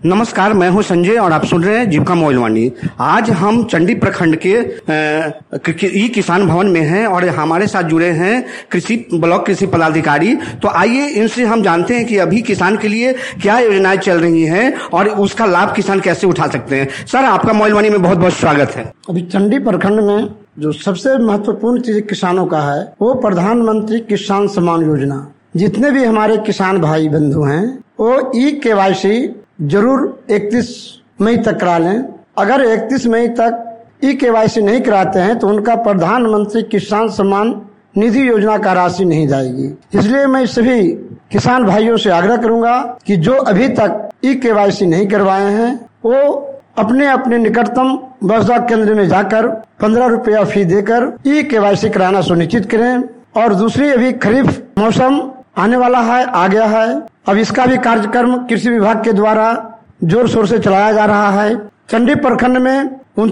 नमस्कार, मैं हूं संजय और आप सुन रहे हैं जीविका मोबाइल वाणी। आज हम चंडी प्रखंड के ई किसान भवन में हैं और हमारे साथ जुड़े हैं कृषि ब्लॉक कृषि पदाधिकारी। तो आइए इनसे हम जानते हैं कि अभी किसान के लिए क्या योजनाएं चल रही हैं और उसका लाभ किसान कैसे उठा सकते हैं। सर, आपका मोबाइल वाणी में बहुत बहुत स्वागत है। अभी चंडी प्रखंड में जो सबसे महत्वपूर्ण चीज किसानों का है वो प्रधानमंत्री किसान सम्मान योजना। जितने भी हमारे किसान भाई बंधु हैं वो ई-KYC जरूर 31 मई तक करा लें। अगर 31 मई तक ई-KYC नहीं कराते हैं तो उनका प्रधानमंत्री किसान सम्मान निधि योजना का राशि नहीं जाएगी। इसलिए मैं सभी किसान भाइयों से आग्रह करूंगा कि जो अभी तक ई-KYC नहीं करवाए हैं वो अपने अपने निकटतम बसदा केंद्र में जाकर 15 रुपया फी देकर ई-KYC कराना सुनिश्चित करें। और दूसरी, अभी खरीफ मौसम आने वाला है, आ गया है। अब इसका भी कार्यक्रम कृषि विभाग के द्वारा जोर शोर से चलाया जा रहा है। चंडी प्रखंड में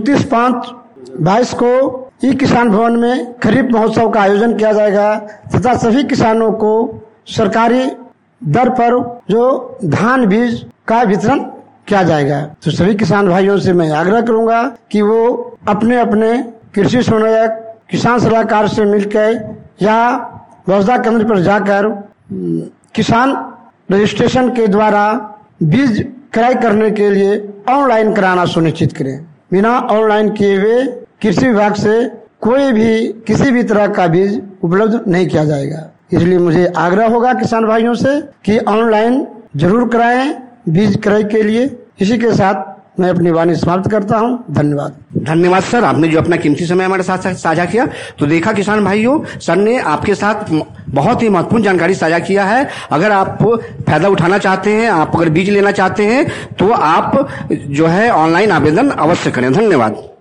29/5/22 को ई किसान भवन में खरीफ महोत्सव का आयोजन किया जाएगा तथा सभी किसानों को सरकारी दर पर जो धान बीज का वितरण किया जाएगा। तो सभी किसान भाइयों से मैं आग्रह करूंगा कि वो अपने अपने कृषि समन्वयक, किसान सलाहकार से मिलकर या बसदा केंद्र पर जाकर किसान रजिस्ट्रेशन के द्वारा बीज क्रय करने के लिए ऑनलाइन कराना सुनिश्चित करें। बिना ऑनलाइन किए हुए कृषि विभाग से कोई भी किसी भी तरह का बीज उपलब्ध नहीं किया जाएगा। इसलिए मुझे आग्रह होगा किसान भाइयों से कि ऑनलाइन जरूर कराएं बीज क्रय के लिए। इसी के साथ मैं अपनी वाणी समाप्त करता हूं। धन्यवाद सर, आपने जो अपना कीमती समय हमारे साथ साझा किया। तो देखा किसान भाइयों, सर ने आपके साथ बहुत ही महत्वपूर्ण जानकारी साझा किया है। अगर आप फायदा उठाना चाहते हैं, आप अगर बीज लेना चाहते हैं तो आप जो है ऑनलाइन आवेदन अवश्य करें। धन्यवाद।